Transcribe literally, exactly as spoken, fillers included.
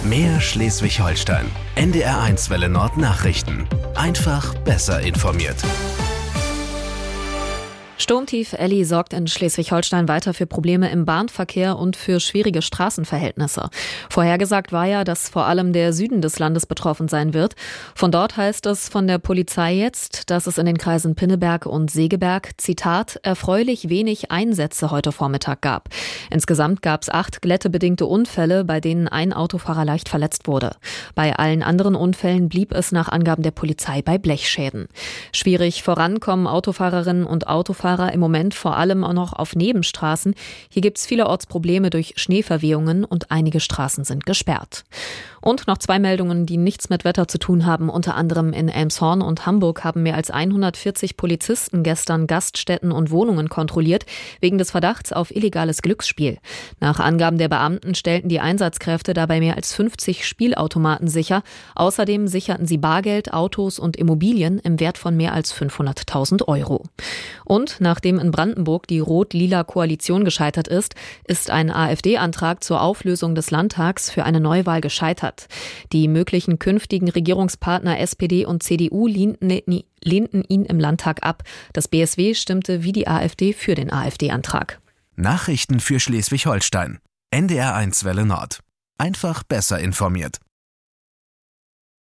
Mehr Schleswig-Holstein. N D R eins Welle Nord Nachrichten. Einfach besser informiert. Sturmtief Elli sorgt in Schleswig-Holstein weiter für Probleme im Bahnverkehr und für schwierige Straßenverhältnisse. Vorhergesagt war ja, dass vor allem der Süden des Landes betroffen sein wird. Von dort heißt es von der Polizei jetzt, dass es in den Kreisen Pinneberg und Segeberg, Zitat, erfreulich wenig Einsätze heute Vormittag gab. Insgesamt gab es acht glättebedingte Unfälle, bei denen ein Autofahrer leicht verletzt wurde. Bei allen anderen Unfällen blieb es nach Angaben der Polizei bei Blechschäden. Schwierig vorankommen Autofahrerinnen und Autofahrer im Moment vor allem auch noch auf Nebenstraßen. Hier gibt es vielerorts Probleme durch Schneeverwehungen und einige Straßen sind gesperrt. Und noch zwei Meldungen, die nichts mit Wetter zu tun haben. Unter anderem in Elmshorn und Hamburg haben mehr als hundertvierzig Polizisten gestern Gaststätten und Wohnungen kontrolliert, wegen des Verdachts auf illegales Glücksspiel. Nach Angaben der Beamten stellten die Einsatzkräfte dabei mehr als fünfzig Spielautomaten sicher. Außerdem sicherten sie Bargeld, Autos und Immobilien im Wert von mehr als fünfhunderttausend Euro. Und nachdem in Brandenburg die rot-lila Koalition gescheitert ist, ist ein AfD-Antrag zur Auflösung des Landtags für eine Neuwahl gescheitert. Die möglichen künftigen Regierungspartner S P D und C D U lehnten, lehnten ihn im Landtag ab. Das B S W stimmte wie die AfD für den AfD-Antrag. Nachrichten für Schleswig-Holstein. N D R eins Welle Nord. Einfach besser informiert.